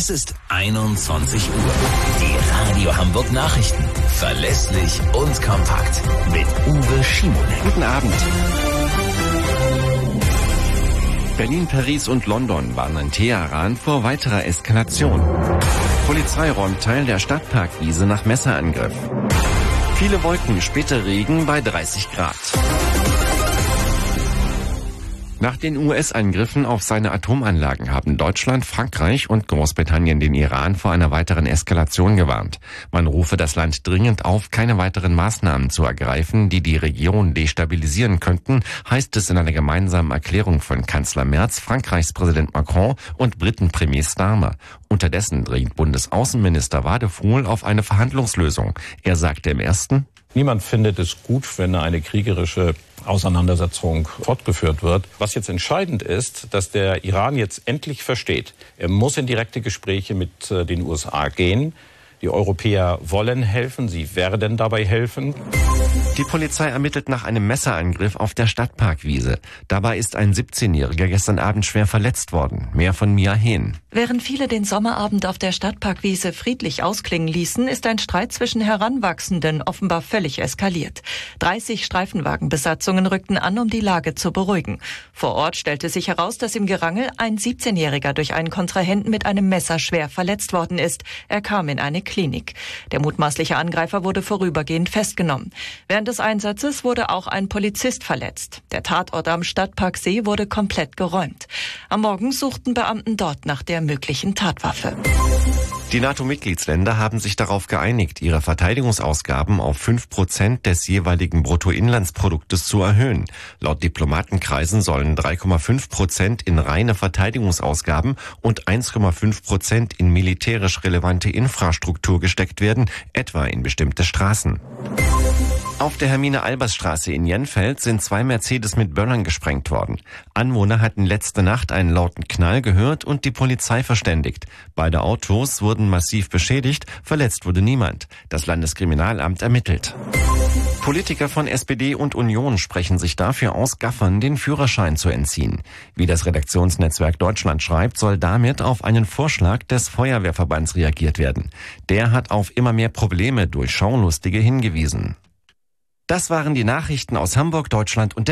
Es ist 21 Uhr. Die Radio Hamburg Nachrichten. Verlässlich und kompakt. Mit Uwe Schimonek. Guten Abend. Berlin, Paris und London warnen Teheran vor weiterer Eskalation. Polizei räumt Teil der Stadtparkwiese nach Messerangriff. Viele Wolken, später Regen bei 30 Grad. Nach den US-Angriffen auf seine Atomanlagen haben Deutschland, Frankreich und Großbritannien den Iran vor einer weiteren Eskalation gewarnt. Man rufe das Land dringend auf, keine weiteren Maßnahmen zu ergreifen, die die Region destabilisieren könnten, heißt es in einer gemeinsamen Erklärung von Kanzler Merz, Frankreichs Präsident Macron und Briten-Premier Starmer. Unterdessen dringt Bundesaußenminister Wadefuhl auf eine Verhandlungslösung. Er sagte im ersten: Niemand findet es gut, wenn eine kriegerische Auseinandersetzung fortgeführt wird. Was jetzt entscheidend ist, dass der Iran jetzt endlich versteht, er muss in direkte Gespräche mit den USA gehen. Die Europäer wollen helfen, sie werden dabei helfen. Die Polizei ermittelt nach einem Messerangriff auf der Stadtparkwiese. Dabei ist ein 17-Jähriger gestern Abend schwer verletzt worden. Mehr von Mia Hehn. Während viele den Sommerabend auf der Stadtparkwiese friedlich ausklingen ließen, ist ein Streit zwischen Heranwachsenden offenbar völlig eskaliert. 30 Streifenwagenbesatzungen rückten an, um die Lage zu beruhigen. Vor Ort stellte sich heraus, dass im Gerangel ein 17-Jähriger durch einen Kontrahenten mit einem Messer schwer verletzt worden ist. Er kam in eine Klinik. Der mutmaßliche Angreifer wurde vorübergehend festgenommen. Während des Einsatzes wurde auch ein Polizist verletzt. Der Tatort am Stadtparksee wurde komplett geräumt. Am Morgen suchten Beamten dort nach der möglichen Tatwaffe. Die NATO-Mitgliedsländer haben sich darauf geeinigt, ihre Verteidigungsausgaben auf 5% des jeweiligen Bruttoinlandsproduktes zu erhöhen. Laut Diplomatenkreisen sollen 3,5% in reine Verteidigungsausgaben und 1,5% in militärisch relevante Infrastruktur gesteckt werden, etwa in bestimmte Straßen. Auf der Hermine-Albers-Straße in Jenfeld sind 2 Mercedes mit Böllern gesprengt worden. Anwohner hatten letzte Nacht einen lauten Knall gehört und die Polizei verständigt. Beide Autos wurden massiv beschädigt, verletzt wurde niemand. Das Landeskriminalamt ermittelt. Politiker von SPD und Union sprechen sich dafür aus, Gaffern den Führerschein zu entziehen. Wie das Redaktionsnetzwerk Deutschland schreibt, soll damit auf einen Vorschlag des Feuerwehrverbands reagiert werden. Der hat auf immer mehr Probleme durch Schaulustige hingewiesen. Das waren die Nachrichten aus Hamburg, Deutschland und der